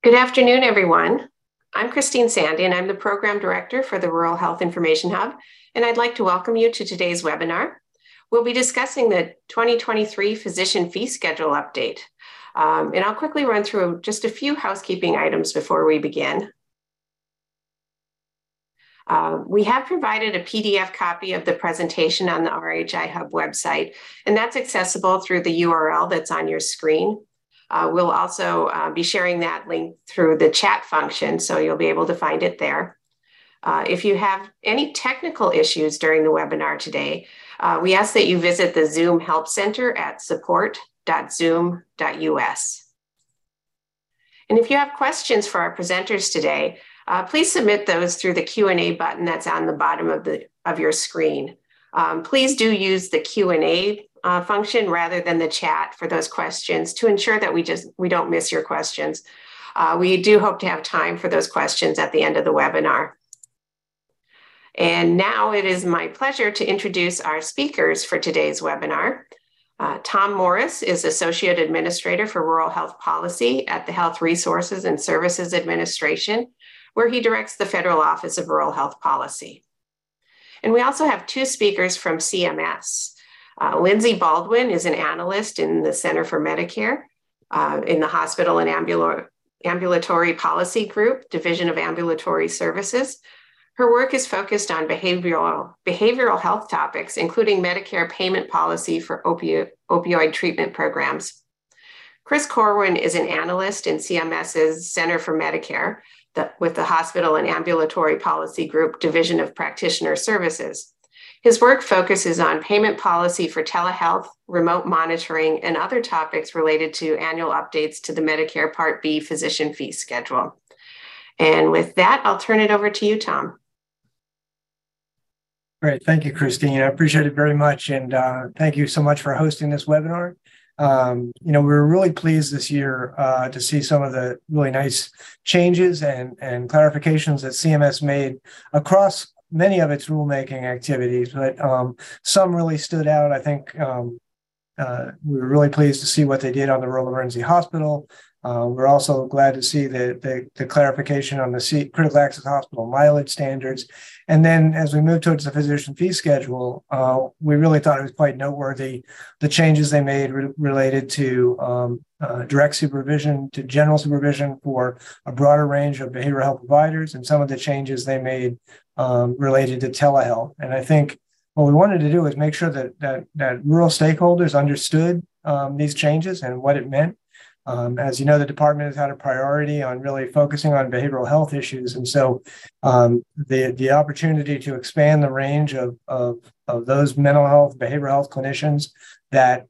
Good afternoon, everyone. I'm Christine Sandy, and I'm the Program Director for the Rural Health Information Hub, and I'd like to welcome you to today's webinar. We'll be discussing the 2023 Physician Fee Schedule update, and I'll quickly run through just a few housekeeping items before we begin. We have provided a PDF copy of the presentation on the RHI Hub website, and that's accessible through the URL that's on your screen. We'll also be sharing that link through the chat function, so you'll be able to find it there. If you have any technical issues during the webinar today, we ask that you visit the Zoom Help Center at support.zoom.us. And if you have questions for our presenters today, please submit those through the Q&A button that's on the bottom of your screen. Please do use the Q&A function rather than the chat for those questions to ensure that we don't miss your questions. We do hope to have time for those questions at the end of the webinar. And now it is my pleasure to introduce our speakers for today's webinar. Tom Morris is Associate Administrator for Rural Health Policy at the Health Resources and Services Administration, where he directs the Federal Office of Rural Health Policy. And we also have two speakers from CMS. Lindsay Baldwin is an analyst in the Center for Medicare in the Hospital and Ambulatory Policy Group, Division of Ambulatory Services. Her work is focused on behavioral health topics, including Medicare payment policy for opioid treatment programs. Chris Corwin is an analyst in CMS's Center for Medicare with the Hospital and Ambulatory Policy Group, Division of Practitioner Services. His work focuses on payment policy for telehealth, remote monitoring, and other topics related to annual updates to the Medicare Part B physician fee schedule. And with that, I'll turn it over to you, Tom. Great. Thank you, Christine. I appreciate it very much. And thank you so much for hosting this webinar. We're really pleased this year to see some of the really nice changes and clarifications that CMS made across many of its rulemaking activities, but some really stood out. I think we were really pleased to see what they did on the Rural Emergency Hospital. We're also glad to see the clarification on the critical access hospital mileage standards. And then as we move towards the physician fee schedule, we really thought it was quite noteworthy, the changes they made related to direct supervision to general supervision for a broader range of behavioral health providers, and some of the changes they made related to telehealth. And I think what we wanted to do was make sure that rural stakeholders understood these changes and what it meant. As you know, the department has had a priority on really focusing on behavioral health issues. And so the opportunity to expand the range of those mental health, behavioral health clinicians that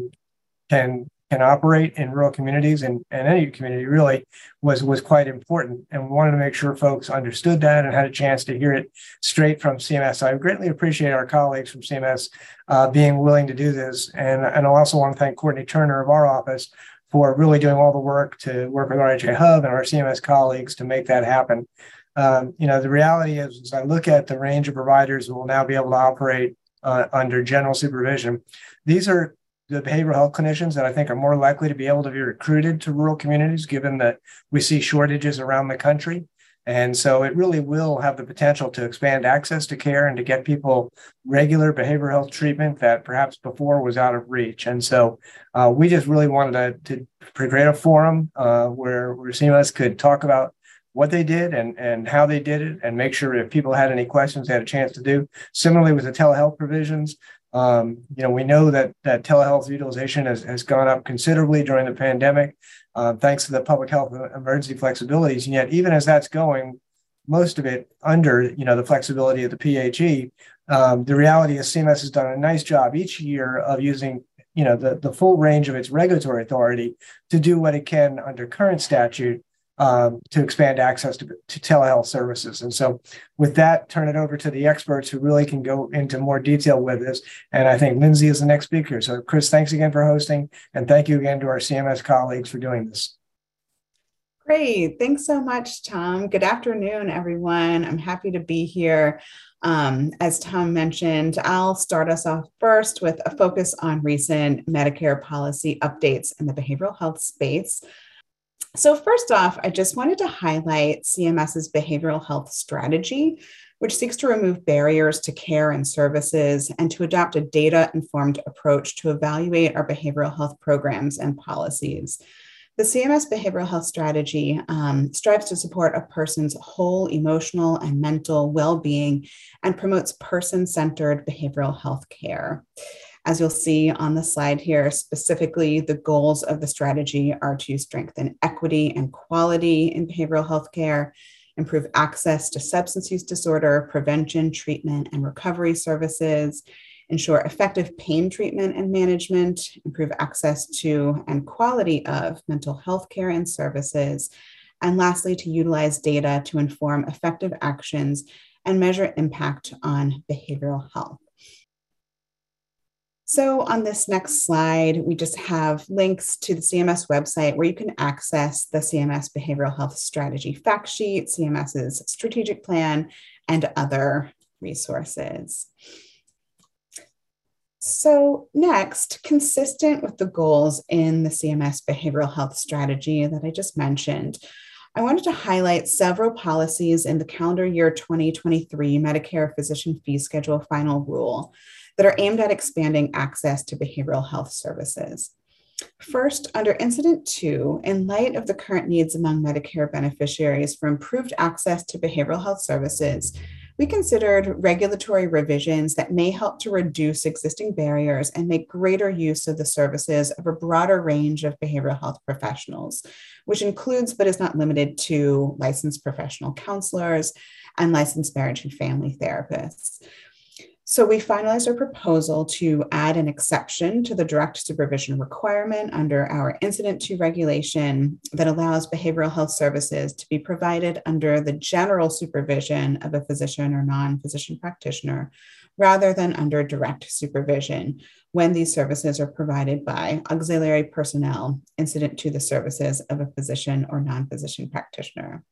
can operate in rural communities and any community really was quite important. And we wanted to make sure folks understood that and had a chance to hear it straight from CMS. So I greatly appreciate our colleagues from CMS being willing to do this. And I also want to thank Courtney Turner of our office for really doing all the work to work with RHI Hub and our CMS colleagues to make that happen. The reality is, as I look at the range of providers who will now be able to operate under general supervision, these are the behavioral health clinicians that I think are more likely to be able to be recruited to rural communities, given that we see shortages around the country. And so it really will have the potential to expand access to care and to get people regular behavioral health treatment that perhaps before was out of reach. And so we just really wanted to create a forum where CMS could talk about what they did and how they did it, and make sure if people had any questions, they had a chance to do. Similarly with the telehealth provisions, we know that telehealth utilization has gone up considerably during the pandemic, thanks to the public health emergency flexibilities. And yet, even as that's going, most of it under the flexibility of the PHE, the reality is CMS has done a nice job each year of using the full range of its regulatory authority to do what it can under current statute to expand access to telehealth services. And so with that, turn it over to the experts who really can go into more detail with this. And I think Lindsay is the next speaker. So Chris, thanks again for hosting. And thank you again to our CMS colleagues for doing this. Great. Thanks so much, Tom. Good afternoon, everyone. I'm happy to be here. As Tom mentioned, I'll start us off first with a focus on recent Medicare policy updates in the behavioral health space. So first off, I just wanted to highlight CMS's behavioral health strategy, which seeks to remove barriers to care and services and to adopt a data-informed approach to evaluate our behavioral health programs and policies. The CMS behavioral health strategy strives to support a person's whole emotional and mental well-being and promotes person-centered behavioral health care. As you'll see on the slide here, specifically, the goals of the strategy are to strengthen equity and quality in behavioral health care, improve access to substance use disorder, prevention, treatment, and recovery services, ensure effective pain treatment and management, improve access to and quality of mental health care and services, and lastly, to utilize data to inform effective actions and measure impact on behavioral health. So on this next slide, we just have links to the CMS website where you can access the CMS Behavioral Health Strategy fact sheet, CMS's strategic plan, and other resources. So next, consistent with the goals in the CMS Behavioral Health Strategy that I just mentioned, I wanted to highlight several policies in the calendar year 2023 Medicare Physician Fee Schedule Final Rule that are aimed at expanding access to behavioral health services. First, under Incident 2, in light of the current needs among Medicare beneficiaries for improved access to behavioral health services, we considered regulatory revisions that may help to reduce existing barriers and make greater use of the services of a broader range of behavioral health professionals, which includes but is not limited to licensed professional counselors and licensed marriage and family therapists. So we finalized our proposal to add an exception to the direct supervision requirement under our Incident 2 regulation that allows behavioral health services to be provided under the general supervision of a physician or non-physician practitioner, rather than under direct supervision when these services are provided by auxiliary personnel incident to the services of a physician or non-physician practitioner.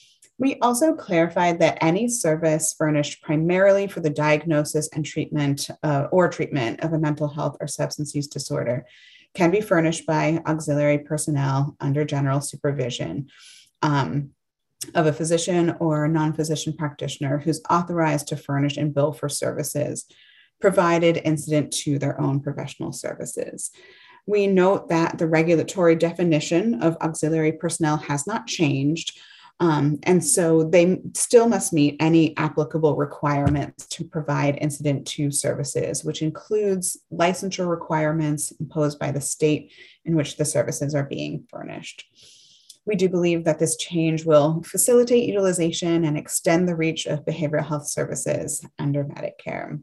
We also clarified that any service furnished primarily for the diagnosis and treatment of a mental health or substance use disorder can be furnished by auxiliary personnel under general supervision of a physician or non-physician practitioner who's authorized to furnish and bill for services provided incident to their own professional services. We note that the regulatory definition of auxiliary personnel has not changed. And so they still must meet any applicable requirements to provide Incident 2 services, which includes licensure requirements imposed by the state in which the services are being furnished. We do believe that this change will facilitate utilization and extend the reach of behavioral health services under Medicare.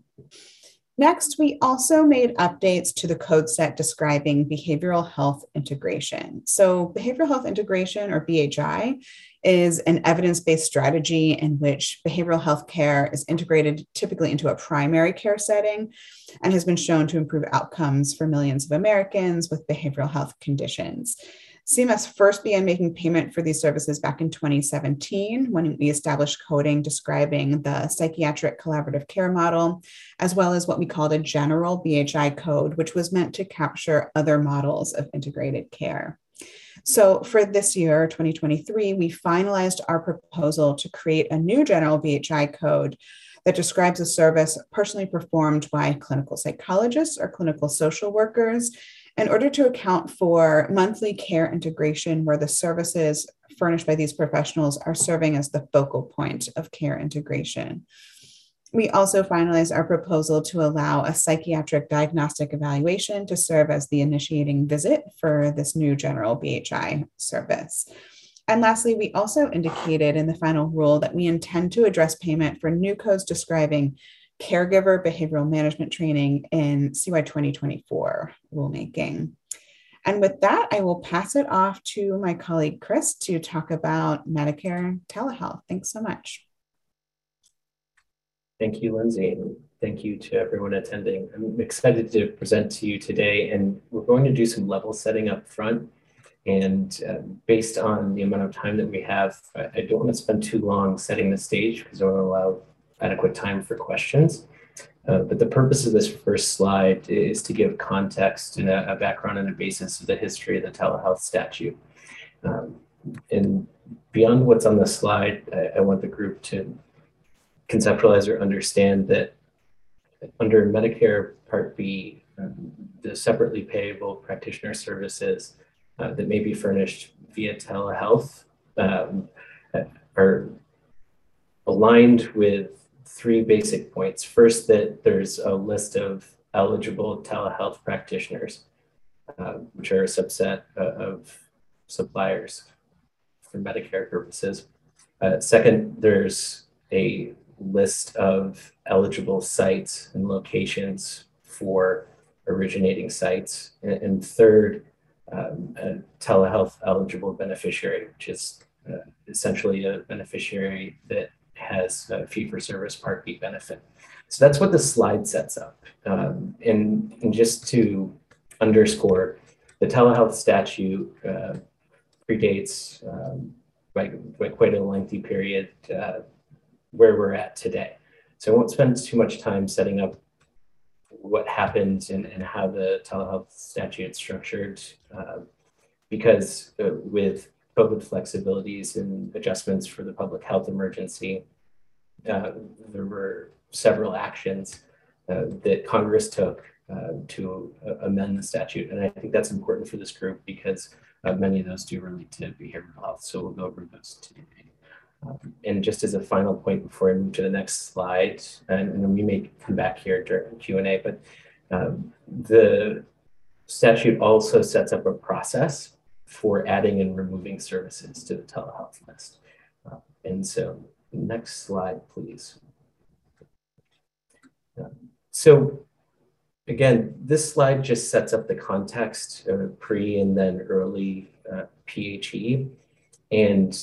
Next, we also made updates to the code set describing behavioral health integration. So behavioral health integration, or BHI, is an evidence-based strategy in which behavioral health care is integrated typically into a primary care setting and has been shown to improve outcomes for millions of Americans with behavioral health conditions. CMS first began making payment for these services back in 2017 when we established coding describing the psychiatric collaborative care model, as well as what we called a general BHI code, which was meant to capture other models of integrated care. So for this year, 2023, we finalized our proposal to create a new general BHI code that describes a service personally performed by clinical psychologists or clinical social workers in order to account for monthly care integration where the services furnished by these professionals are serving as the focal point of care integration. We also finalized our proposal to allow a psychiatric diagnostic evaluation to serve as the initiating visit for this new general BHI service. And lastly, we also indicated in the final rule that we intend to address payment for new codes describing caregiver behavioral management training in CY 2024 rulemaking. And with that, I will pass it off to my colleague, Chris, to talk about Medicare telehealth. Thanks so much. Thank you, Lindsay. And thank you to everyone attending. I'm excited to present to you today, and we're going to do some level setting up front. And based on the amount of time that we have, I don't want to spend too long setting the stage because I want to allow adequate time for questions. But the purpose of this first slide is to give context and a background and a basis of the history of the telehealth statute. And beyond what's on the slide, I want the group to conceptualize or understand that under Medicare Part B, the separately payable practitioner services that may be furnished via telehealth are aligned with three basic points. First, that there's a list of eligible telehealth practitioners, which are a subset of suppliers for Medicare purposes. Second, there's a list of eligible sites and locations for originating sites. And third, a telehealth eligible beneficiary, which is essentially a beneficiary that has a fee-for-service Part B benefit. So that's what the slide sets up. And just to underscore, the telehealth statute predates by quite a lengthy period where we're at today. So I won't spend too much time setting up what happened and how the telehealth statute is structured, because with COVID flexibilities and adjustments for the public health emergency, there were several actions that Congress took to amend the statute. And I think that's important for this group because many of those do relate to behavioral health. So we'll go over those today. And just as a final point before I move to the next slide, and we may come back here during Q&A, but the statute also sets up a process for adding and removing services to the telehealth list. And so next slide, please. So again, this slide just sets up the context of pre and then early PHE. And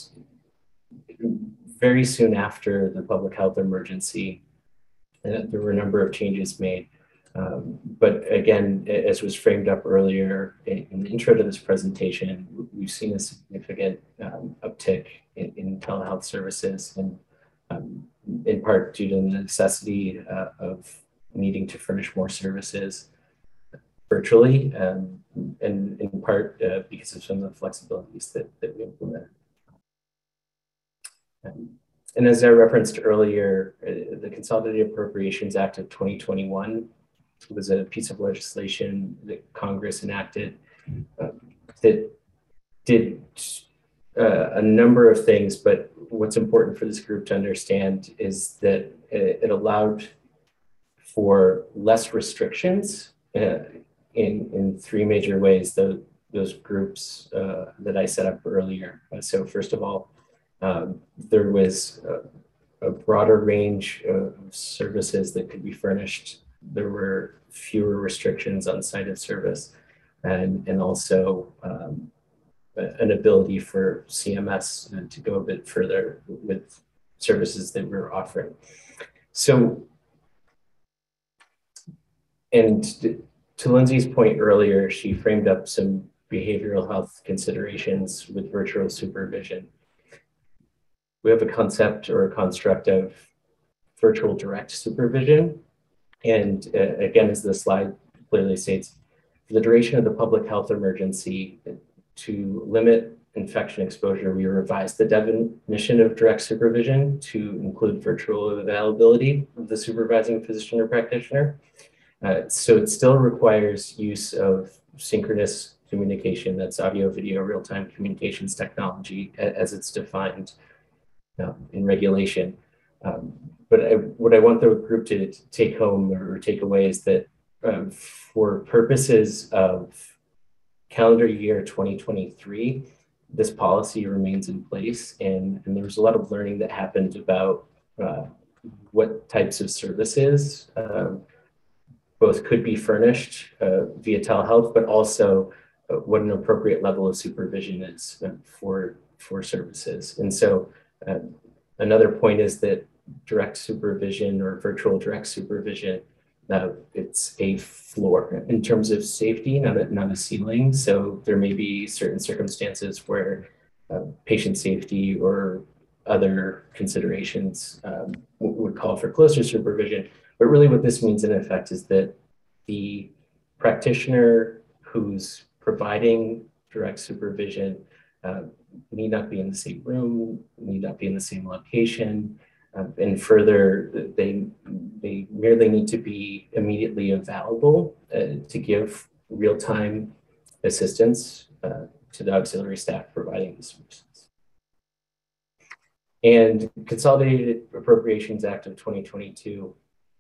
very soon after the public health emergency, there were a number of changes made. But again, as was framed up earlier in the intro to this presentation, we've seen a significant uptick in telehealth services, and in part due to the necessity of needing to furnish more services virtually, and in part because of some of the flexibilities that we implemented. And as I referenced earlier, the Consolidated Appropriations Act of 2021 was a piece of legislation that Congress enacted that did a number of things, but what's important for this group to understand is that it allowed for less restrictions in three major ways, those groups that I set up earlier. So first of all, there was a broader range of services that could be furnished. There were fewer restrictions on site of service, and also an ability for CMS to go a bit further with services that we're offering. So, and to Lindsay's point earlier, she framed up some behavioral health considerations with virtual supervision. We have a concept or a construct of virtual direct supervision. And again, as the slide clearly states, for the duration of the public health emergency, to limit infection exposure, we revised the definition of direct supervision to include virtual availability of the supervising physician or practitioner. So it still requires use of synchronous communication, that's audio, video, real-time communications technology as it's defined in regulation. But what I want the group to take home or take away is that for purposes of calendar year 2023, this policy remains in place, and there was a lot of learning that happened about what types of services both could be furnished via telehealth, but also what an appropriate level of supervision is for services. And so another point is that direct supervision or virtual direct supervision, it's a floor in terms of safety, not a ceiling. So there may be certain circumstances where patient safety or other considerations would call for closer supervision. But really what this means in effect is that the practitioner who's providing direct supervision need not be in the same room, need not be in the same location, and further, they merely need to be immediately available to give real-time assistance to the auxiliary staff providing the services. And Consolidated Appropriations Act of 2022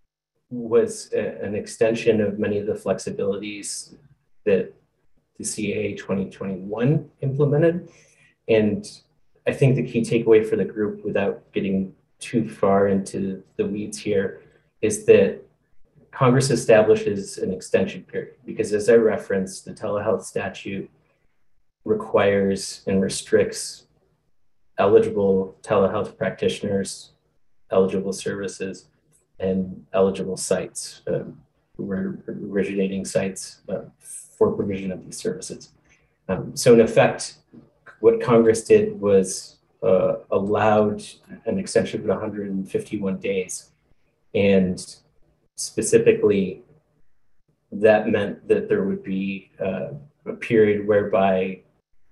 was an extension of many of the flexibilities that the CAA 2021 implemented. And I think the key takeaway for the group, without getting too far into the weeds here, is that Congress establishes an extension period because, as I referenced, the telehealth statute requires and restricts eligible telehealth practitioners, eligible services, and eligible sites, originating sites for provision of these services. So in effect, what Congress did was allowed an extension of 151 days. And specifically, that meant that there would be a period whereby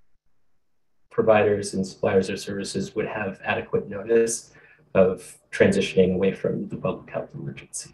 providers and suppliers of services would have adequate notice of transitioning away from the public health emergency.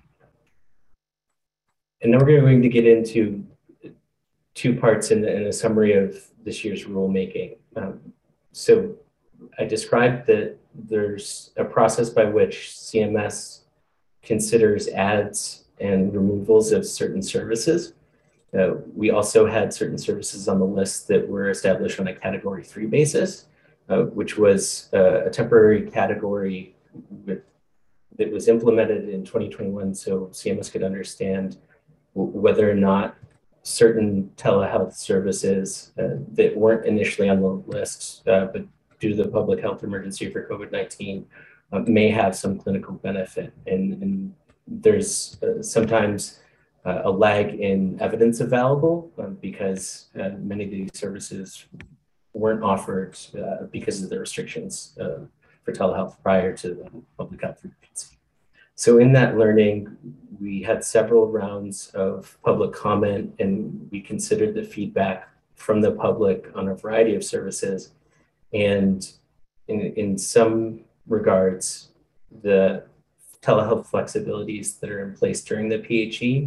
And now we're going to get into two parts in a summary of this year's rulemaking. So I described that there's a process by which CMS considers adds and removals of certain services. We also had certain services on the list that were established on a Category 3 basis, which was a temporary category that was implemented in 2021 so CMS could understand whether or not certain telehealth services that weren't initially on the list, but due to the public health emergency for COVID-19, may have some clinical benefit. And there's sometimes a lag in evidence available because many of these services weren't offered because of the restrictions for telehealth prior to the public health emergency. So in that learning, we had several rounds of public comment, and we considered the feedback from the public on a variety of services. And in some regards, the telehealth flexibilities that are in place during the PHE,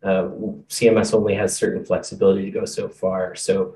CMS only has certain flexibility to go so far. So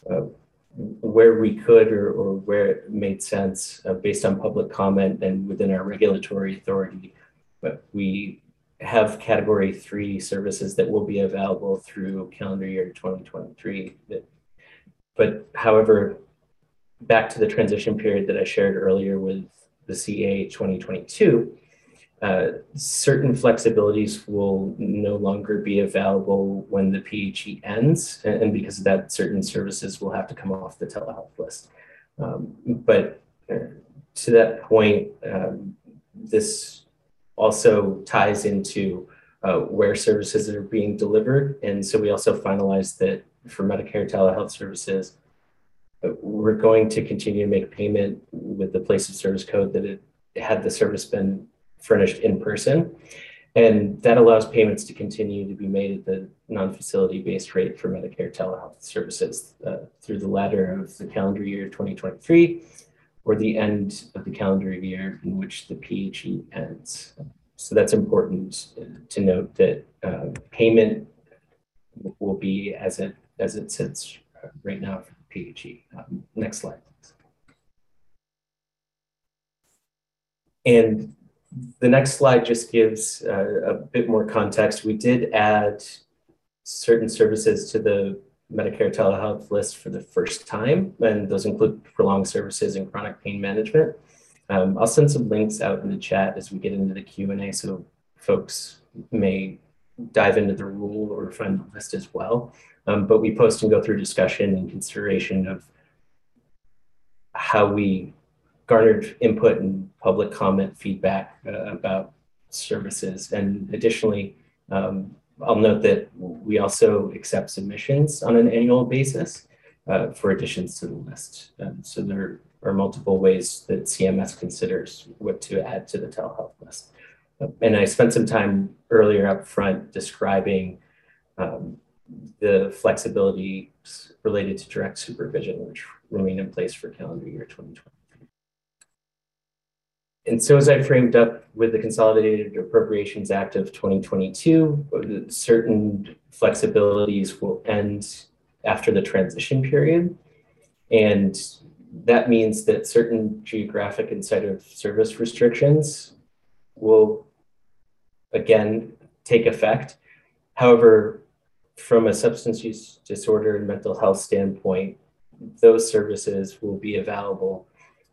where we could or where it made sense based on public comment and within our regulatory authority, but we have Category 3 services that will be available through calendar year 2023. But however, back to the transition period that I shared earlier with the CAA 2022, certain flexibilities will no longer be available when the PHE ends, and because of that, certain services will have to come off the telehealth list. But to that point, this also ties into where services are being delivered. And so we also finalized that for Medicare telehealth services, we're going to continue to make payment with the place of service code that it had the service been furnished in person. And that allows payments to continue to be made at the non-facility based rate for Medicare telehealth services through the latter of the calendar year 2023 or the end of the calendar year in which the PHE ends. So that's important to note that payment will be as it sits right now for the PHE. Next slide, please. And the next slide just gives a bit more context. We did add certain services to the Medicare telehealth list for the first time, and those include prolonged services and chronic pain management. I'll send some links out in the chat as we get into the Q&A so folks may dive into the rule or find the list as well. But we post and go through discussion and consideration of how we garnered input and public comment feedback about services. And additionally, I'll note that we also accept submissions on an annual basis for additions to the list. So there are multiple ways that CMS considers what to add to the telehealth list. And I spent some time earlier up front describing the flexibility related to direct supervision, which remain in place for calendar year 2023. And so as I framed up with the Consolidated Appropriations Act of 2022, certain flexibilities will end after the transition period. And that means that certain geographic and site of service restrictions will again take effect. However, from a substance use disorder and mental health standpoint, those services will be available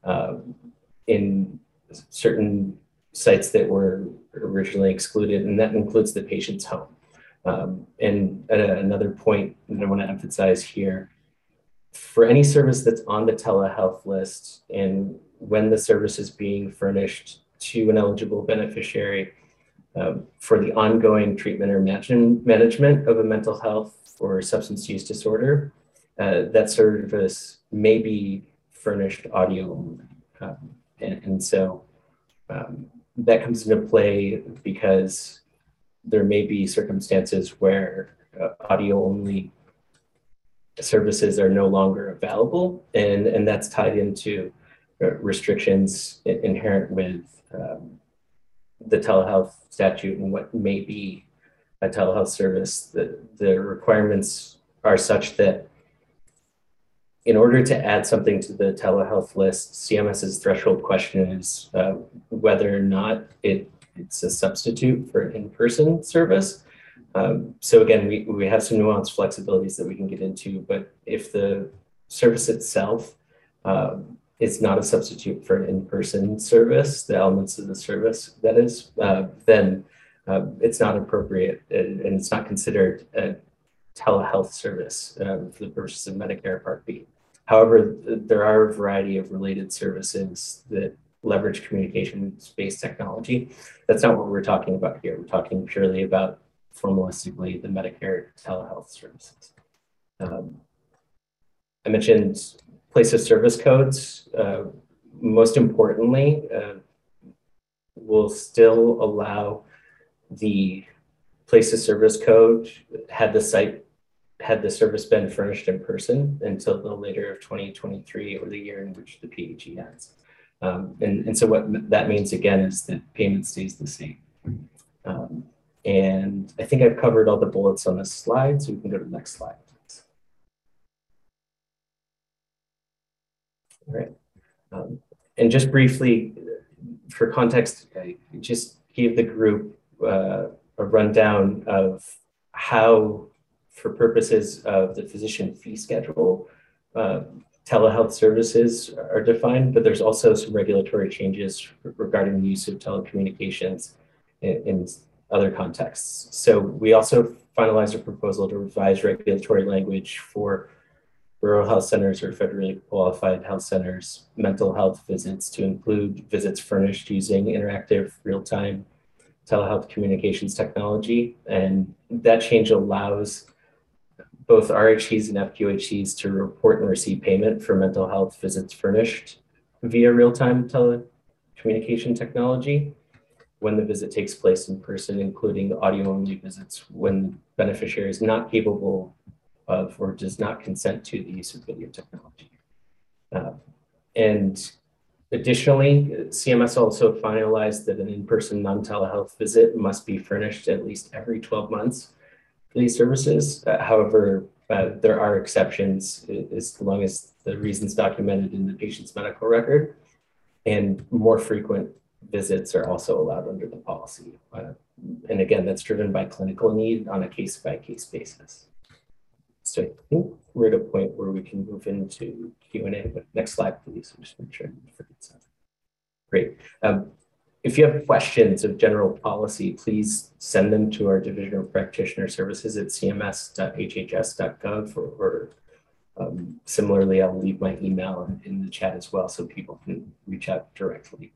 in certain sites that were originally excluded, and that includes the patient's home. And another point that I want to emphasize here, for any service that's on the telehealth list and when the service is being furnished to an eligible beneficiary for the ongoing treatment or management of a mental health or substance use disorder, that service may be furnished audio only. And so that comes into play because there may be circumstances where audio only services are no longer available, and that's tied into restrictions inherent with the telehealth statute and what may be a telehealth service. The requirements are such that in order to add something to the telehealth list, CMS's threshold question is whether or not it's a substitute for an in-person service. So again, we have some nuanced flexibilities that we can get into, but if the service itself is not a substitute for an in-person service, the elements of the service that is, then it's not appropriate and it's not considered a telehealth service for the purposes of Medicare Part B. However, there are a variety of related services that leverage communication-based technology. That's not what we're talking about here. We're talking purely about formalistically the Medicare telehealth services. I mentioned place of service codes. Most importantly, will still allow the place of service code had the service been furnished in person until the later of 2023 or the year in which the PHE ends. And so what that means again is that payment stays the same. And I think I've covered all the bullets on this slide, so we can go to the next slide. All right. And just briefly, for context, I just gave the group a rundown of how, for purposes of the physician fee schedule, telehealth services are defined, but there's also some regulatory changes regarding the use of telecommunications in other contexts. So we also finalized a proposal to revise regulatory language for rural health centers or federally qualified health centers, mental health visits to include visits furnished using interactive real-time telehealth communications technology. And that change allows both RHCs and FQHCs to report and receive payment for mental health visits furnished via real-time telecommunication technology when the visit takes place in person, including audio-only visits when the beneficiary is not capable of or does not consent to the use of video technology. And additionally, CMS also finalized that an in-person non-telehealth visit must be furnished at least every 12 months for these services. However, there are exceptions as long as the reasons documented in the patient's medical record, and more frequent visits are also allowed under the policy. And again, that's driven by clinical need on a case-by-case basis. So I think we're at a point where we can move into Q&A, but next slide, please. I'm just make sure I didn't forget something. Great. If you have questions of general policy, please send them to our Division of Practitioner Services at cms.hhs.gov, or similarly, I'll leave my email in the chat as well so people can reach out directly.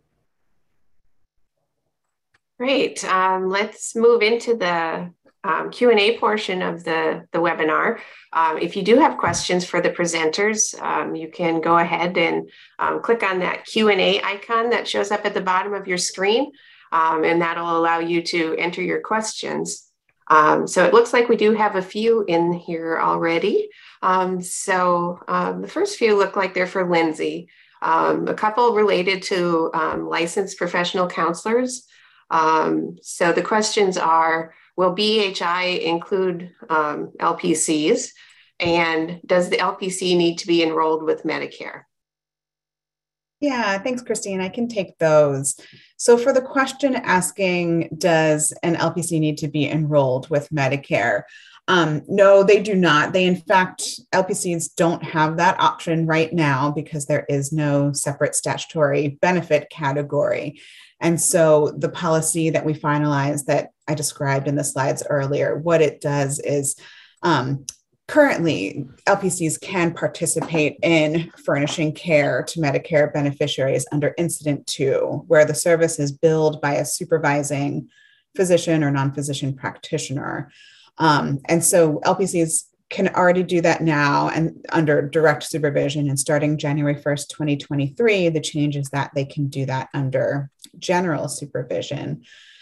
Great. Let's move into the Q&A portion of the webinar. If you do have questions for the presenters, you can go ahead and click on that Q&A icon that shows up at the bottom of your screen, and that'll allow you to enter your questions. So it looks like we do have a few in here already. The first few look like they're for Lindsay. A couple related to licensed professional counselors. So the questions are, will BHI include LPCs? And does the LPC need to be enrolled with Medicare? Yeah, thanks, Christine. I can take those. So for the question asking, does an LPC need to be enrolled with Medicare? No, they do not. In fact, LPCs don't have that option right now because there is no separate statutory benefit category. And so the policy that we finalized that I described in the slides earlier, what it does is currently, LPCs can participate in furnishing care to Medicare beneficiaries under Incident 2, where the service is billed by a supervising physician or non-physician practitioner. And so LPCs can already do that now and under direct supervision. And starting January 1st, 2023, the change is that they can do that under general supervision.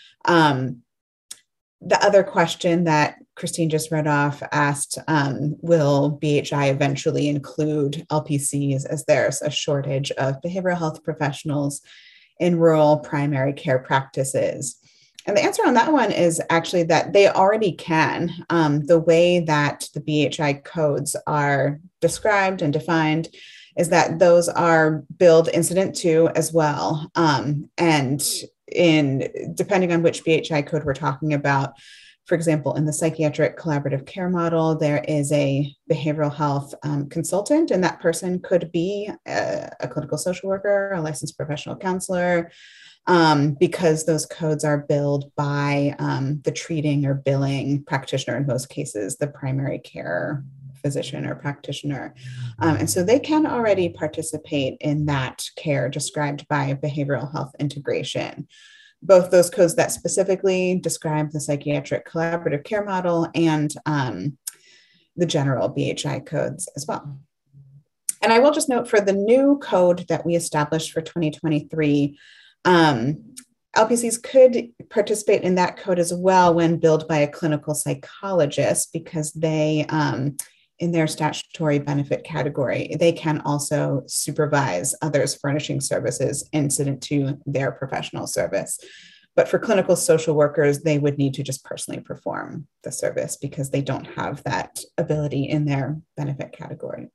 The other question that Christine just read off asked, will BHI eventually include LPCs as there's a shortage of behavioral health professionals in rural primary care practices? And the answer on that one is actually that they already can. The way that the BHI codes are described and defined is that those are billed Incident 2 as well. And depending on which BHI code we're talking about, for example, in the psychiatric collaborative care model, there is a behavioral health consultant, and that person could be a clinical social worker, a licensed professional counselor, because those codes are billed by the treating or billing practitioner, in most cases, the primary care physician or practitioner. And so they can already participate in that care described by behavioral health integration. Both those codes that specifically describe the psychiatric collaborative care model and the general BHI codes as well. And I will just note for the new code that we established for 2023, LPCs could participate in that code as well when billed by a clinical psychologist, because they, in their statutory benefit category, they can also supervise others furnishing services incident to their professional service. But for clinical social workers, they would need to just personally perform the service because they don't have that ability in their benefit category.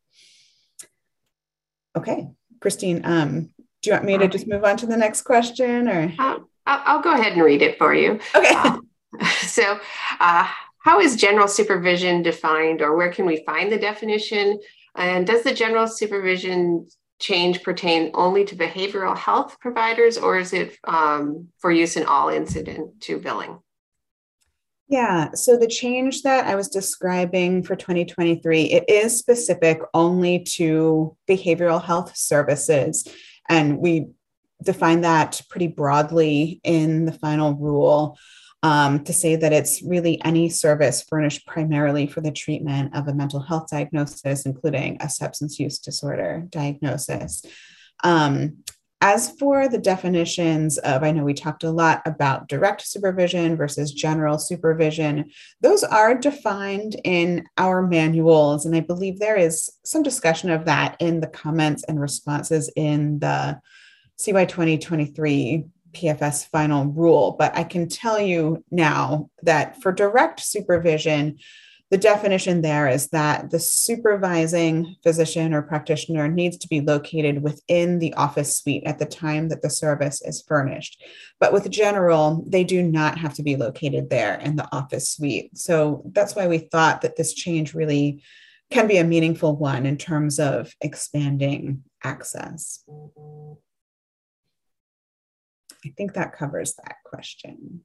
Okay, Christine, do you want me to just move on to the next question, or? I'll go ahead and read it for you. Okay. How is general supervision defined, or where can we find the definition? And does the general supervision change pertain only to behavioral health providers, or is it for use in all Incident 2 billing? Yeah, so the change that I was describing for 2023, it is specific only to behavioral health services. And we define that pretty broadly in the final rule. To say that it's really any service furnished primarily for the treatment of a mental health diagnosis, including a substance use disorder diagnosis. As for the definitions of, I know we talked a lot about direct supervision versus general supervision, those are defined in our manuals. And I believe there is some discussion of that in the comments and responses in the CY 2023 PFS final rule. But I can tell you now that for direct supervision, the definition there is that the supervising physician or practitioner needs to be located within the office suite at the time that the service is furnished. But with general, they do not have to be located there in the office suite. So that's why we thought that this change really can be a meaningful one in terms of expanding access. I think that covers that question.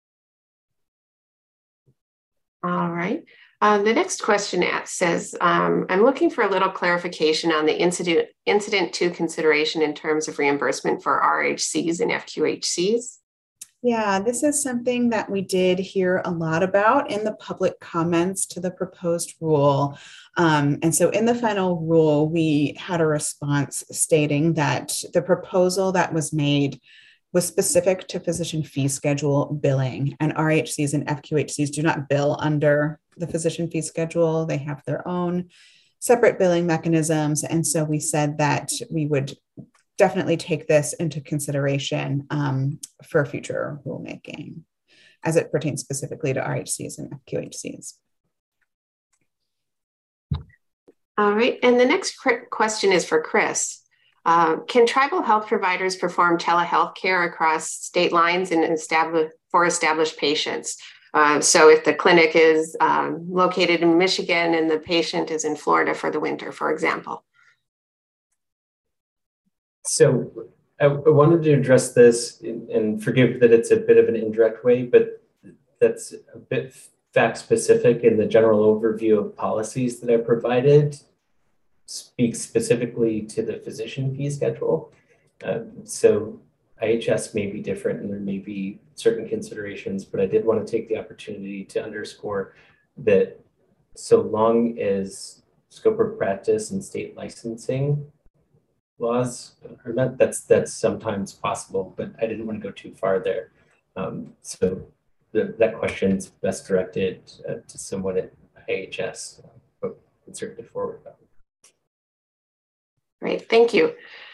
All right. The next question says, I'm looking for a little clarification on the Incident 2 consideration in terms of reimbursement for RHCs and FQHCs. Yeah, this is something that we did hear a lot about in the public comments to the proposed rule. And so in the final rule, we had a response stating that the proposal that was made was specific to physician fee schedule billing, and RHCs and FQHCs do not bill under the physician fee schedule. They have their own separate billing mechanisms. And so we said that we would definitely take this into consideration for future rulemaking as it pertains specifically to RHCs and FQHCs. All right, and the next question is for Chris. Can tribal health providers perform telehealth care across state lines and for established patients? So if the clinic is located in Michigan and the patient is in Florida for the winter, for example. So I wanted to address this, and forgive that it's a bit of an indirect way, but that's a bit fact specific, in the general overview of policies that I provided speaks specifically to the physician fee schedule. So IHS may be different and there may be certain considerations, but I did want to take the opportunity to underscore that so long as scope of practice and state licensing laws are met, that's sometimes possible, but I didn't want to go too far there. So that question's best directed to someone at IHS, but can certainly forward that. Great, thank you.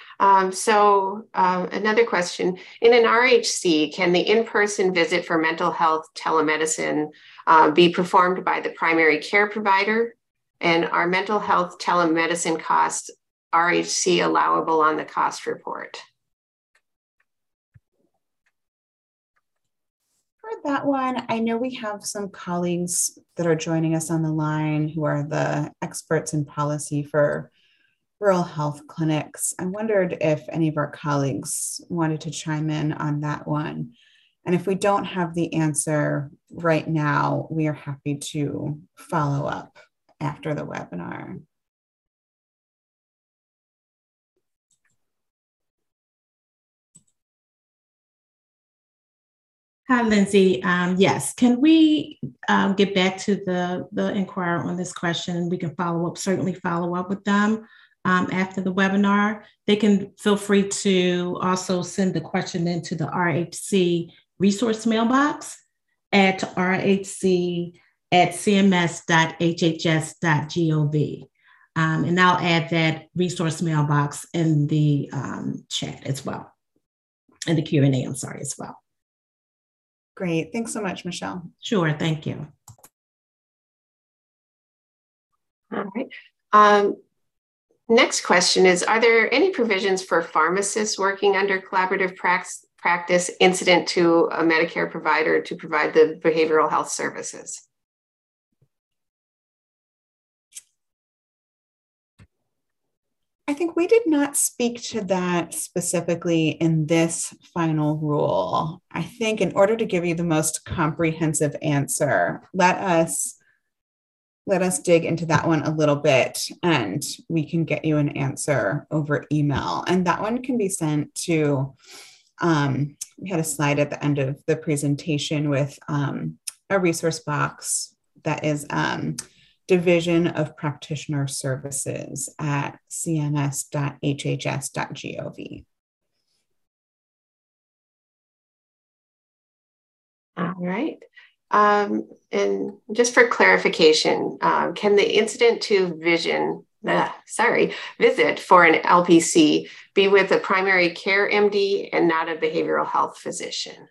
Another question, in an RHC, can the in-person visit for mental health telemedicine be performed by the primary care provider? And are mental health telemedicine costs RHC allowable on the cost report? For that one, I know we have some colleagues that are joining us on the line who are the experts in policy for rural health clinics. I wondered if any of our colleagues wanted to chime in on that one. And if we don't have the answer right now, we are happy to follow up after the webinar. Hi, Lindsay. Yes, can we get back to the inquirer on this question? We can certainly follow up with them after the webinar. They can feel free to also send the question into the RHC resource mailbox at rhc@cms.hhs.gov. And I'll add that resource mailbox in the chat as well, in the Q&A, I'm sorry, as well. Great. Thanks so much, Michelle. Sure. Thank you. All right. Next question is, are there any provisions for pharmacists working under collaborative practice incident to a Medicare provider to provide the behavioral health services? I think we did not speak to that specifically in this final rule. I think in order to give you the most comprehensive answer, let us dig into that one a little bit, and we can get you an answer over email. And that one can be sent to, we had a slide at the end of the presentation with a resource box that is Division of Practitioner Services at cms.hhs.gov. All right. And just for clarification, can the incident to visit for an LPC be with a primary care MD and not a behavioral health physician?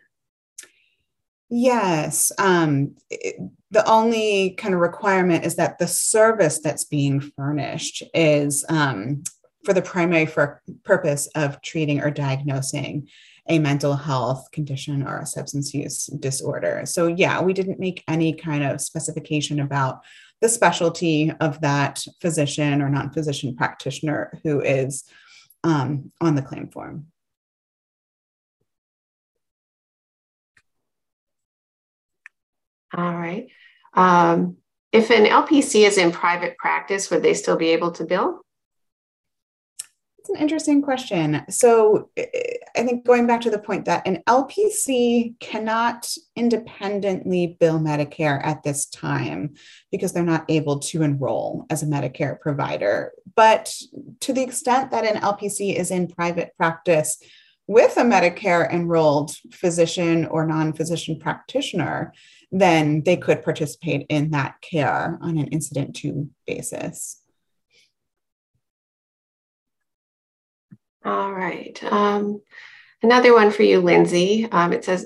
Yes. The only kind of requirement is that the service that's being furnished is for the primary purpose of treating or diagnosing a mental health condition or a substance use disorder. So yeah, we didn't make any kind of specification about the specialty of that physician or non-physician practitioner who is on the claim form. All right. If an LPC is in private practice, would they still be able to bill? It's an interesting question. So I think going back to the point that an LPC cannot independently bill Medicare at this time because they're not able to enroll as a Medicare provider. But to the extent that an LPC is in private practice with a Medicare enrolled physician or non-physician practitioner, then they could participate in that care on an incident to basis. All right. Another one for you, Lindsay. It says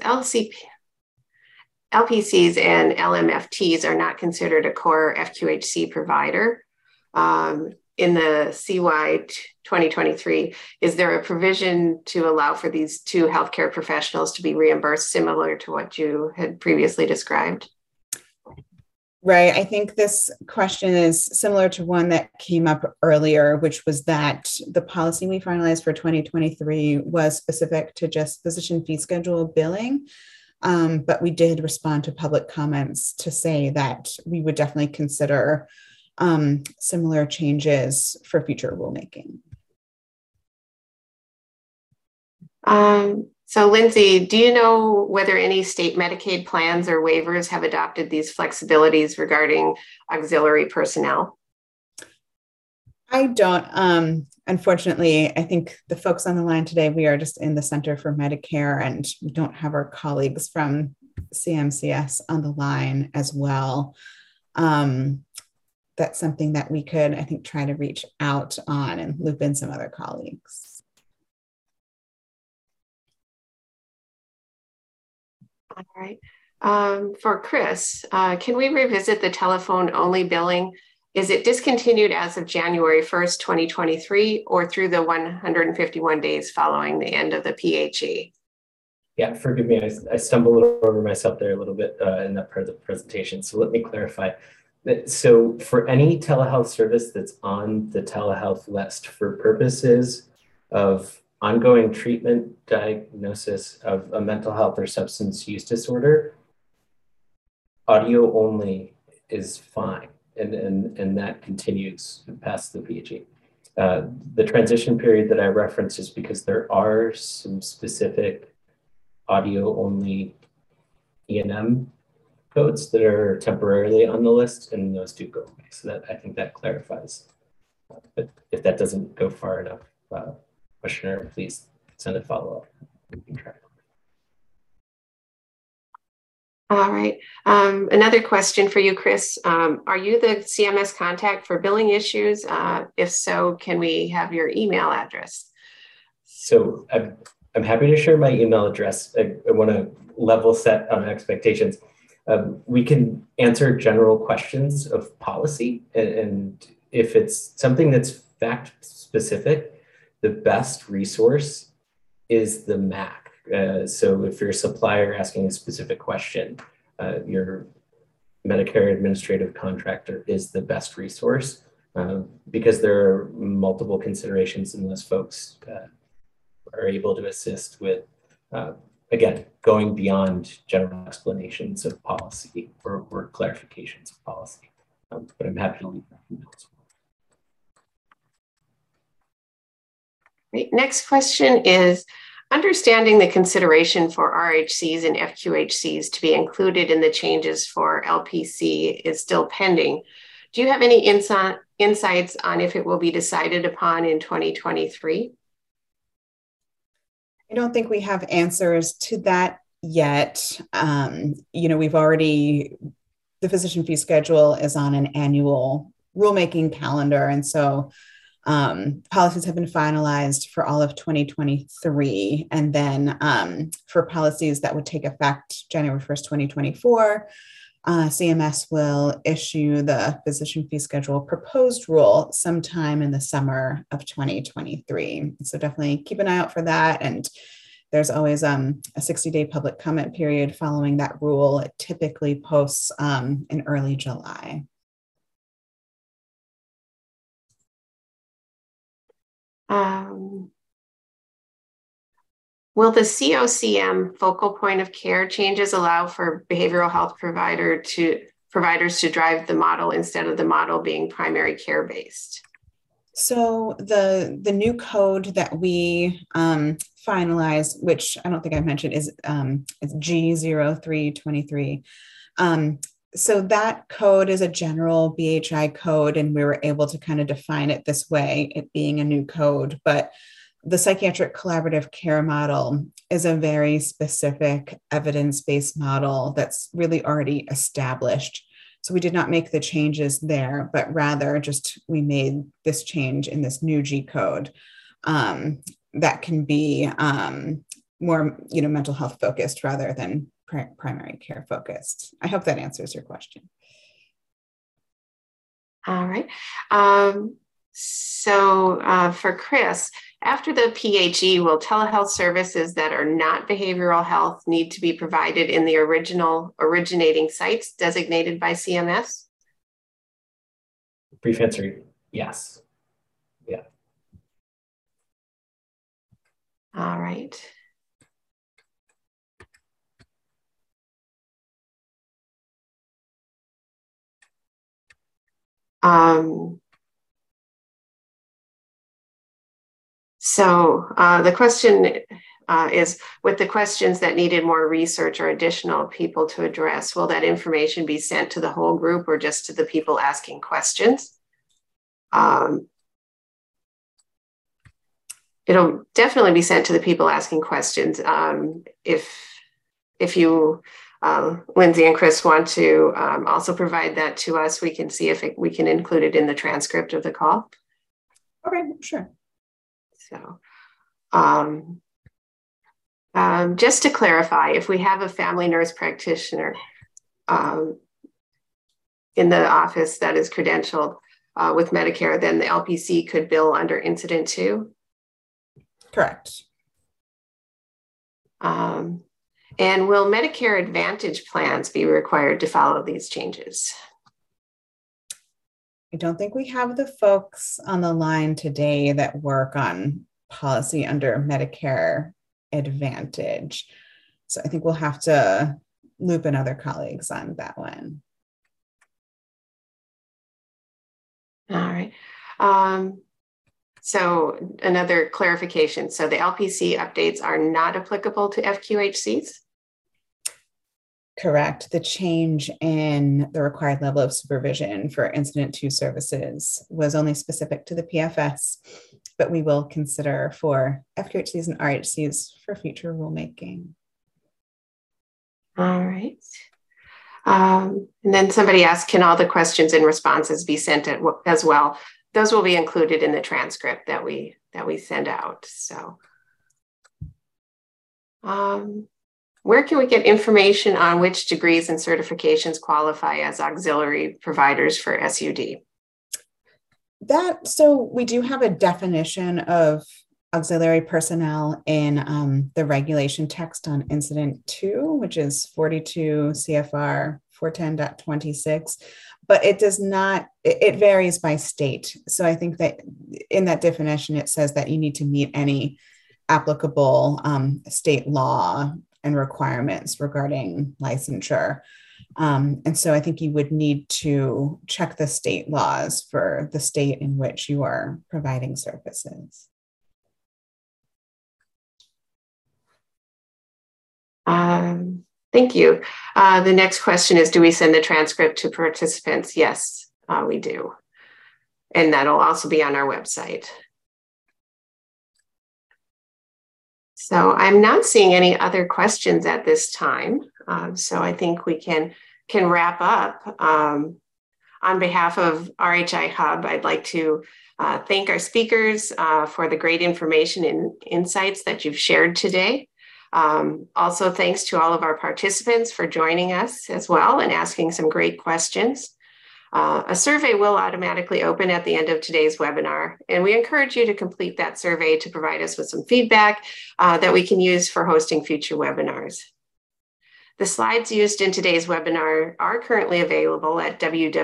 LPCs and LMFTs are not considered a core FQHC provider. In the CY 2023, is there a provision to allow for these two healthcare professionals to be reimbursed similar to what you had previously described? Right. I think this question is similar to one that came up earlier, which was that the policy we finalized for 2023 was specific to just physician fee schedule billing. But we did respond to public comments to say that we would definitely consider similar changes for future rulemaking. So Lindsay, do you know whether any state Medicaid plans or waivers have adopted these flexibilities regarding auxiliary personnel? I don't. Unfortunately, I think the folks on the line today, we are just in the Center for Medicare, and we don't have our colleagues from CMCS on the line as well. That's something that we could, I think, try to reach out on and loop in some other colleagues. All right. For Chris, can we revisit the telephone only billing? Is it discontinued as of January 1st, 2023, or through the 151 days following the end of the PHE? Yeah, forgive me. I stumbled over myself there a little bit in that part of the presentation. So let me clarify. So for any telehealth service that's on the telehealth list for purposes of ongoing treatment, diagnosis of a mental health or substance use disorder, audio only is fine. And that continues past the PHE. The transition period that I referenced is because there are some specific audio only E&M codes that are temporarily on the list, and those do go away. So that, I think that clarifies. But if that doesn't go far enough, questioner, please send a follow-up. We can try. All right. Another question for you, Chris. Are you the CMS contact for billing issues? If so, can we have your email address? So I'm happy to share my email address. I want to level set on expectations. We can answer general questions of policy, and if it's something that's fact specific, the best resource is the MAC. So if you're a supplier asking a specific question, your Medicare administrative contractor is the best resource because there are multiple considerations, and those folks are able to assist with, again, going beyond general explanations of policy or clarifications of policy. But I'm happy to leave that from as well. Great. Next question is, understanding the consideration for RHCs and FQHCs to be included in the changes for LPC is still pending. Do you have any insights on if it will be decided upon in 2023? I don't think we have answers to that yet. We've already, the physician fee schedule is on an annual rulemaking calendar. And so policies have been finalized for all of 2023. And then for policies that would take effect January 1st, 2024, CMS will issue the physician fee schedule proposed rule sometime in the summer of 2023. So definitely keep an eye out for that. And there's always a 60-day public comment period following that rule. It typically posts in early July. Will the COCM focal point of care changes allow for behavioral health providers to drive the model instead of the model being primary care based? So the new code that we finalized, which I don't think I mentioned, is G0323. So that code is a general BHI code, and we were able to kind of define it this way, it being a new code. But the psychiatric collaborative care model is a very specific evidence-based model that's really already established. So we did not make the changes there, but rather just we made this change in this new G code. that can be more, mental health focused rather than primary care focused. I hope that answers your question. All right. So for Chris, after the PHE, will telehealth services that are not behavioral health need to be provided in the originating sites designated by CMS? Brief answer, yes. Yeah. All right. So the question is, with the questions that needed more research or additional people to address, will that information be sent to the whole group or just to the people asking questions? It'll definitely be sent to the people asking questions. If you, Lindsay and Chris, want to also provide that to us, we can see if we can include it in the transcript of the call. Okay, sure. So just to clarify, if we have a family nurse practitioner in the office that is credentialed with Medicare, then the LPC could bill under Incident 2? Correct. And will Medicare Advantage plans be required to follow these changes? I don't think we have the folks on the line today that work on policy under Medicare Advantage. So I think we'll have to loop in other colleagues on that one. All right. So another clarification. So the LPC updates are not applicable to FQHCs? Correct. The change in the required level of supervision for Incident 2 services was only specific to the PFS, but we will consider for FQHCs and RHCs for future rulemaking. All right. And then somebody asked, can all the questions and responses be sent as well? Those will be included in the transcript that we send out. So where can we get information on which degrees and certifications qualify as auxiliary providers for SUD? So we do have a definition of auxiliary personnel in the regulation text on Incident 2, which is 42 CFR 410.26, but it does not, it varies by state. So I think that in that definition, it says that you need to meet any applicable state law and requirements regarding licensure. And so I think you would need to check the state laws for the state in which you are providing services. Thank you. The next question is, do we send the transcript to participants? Yes, we do. And that'll also be on our website. So I'm not seeing any other questions at this time. So I think we can wrap up. On behalf of RHI Hub, I'd like to thank our speakers for the great information and insights that you've shared today. Also, thanks to all of our participants for joining us as well and asking some great questions. A survey will automatically open at the end of today's webinar, and we encourage you to complete that survey to provide us with some feedback that we can use for hosting future webinars. The slides used in today's webinar are currently available at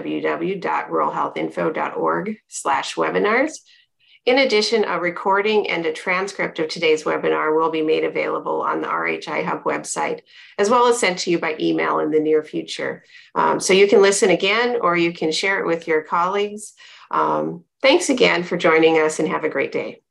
www.ruralhealthinfo.org/webinars. In addition, a recording and a transcript of today's webinar will be made available on the RHI Hub website, as well as sent to you by email in the near future. So you can listen again, or you can share it with your colleagues. Thanks again for joining us, and have a great day.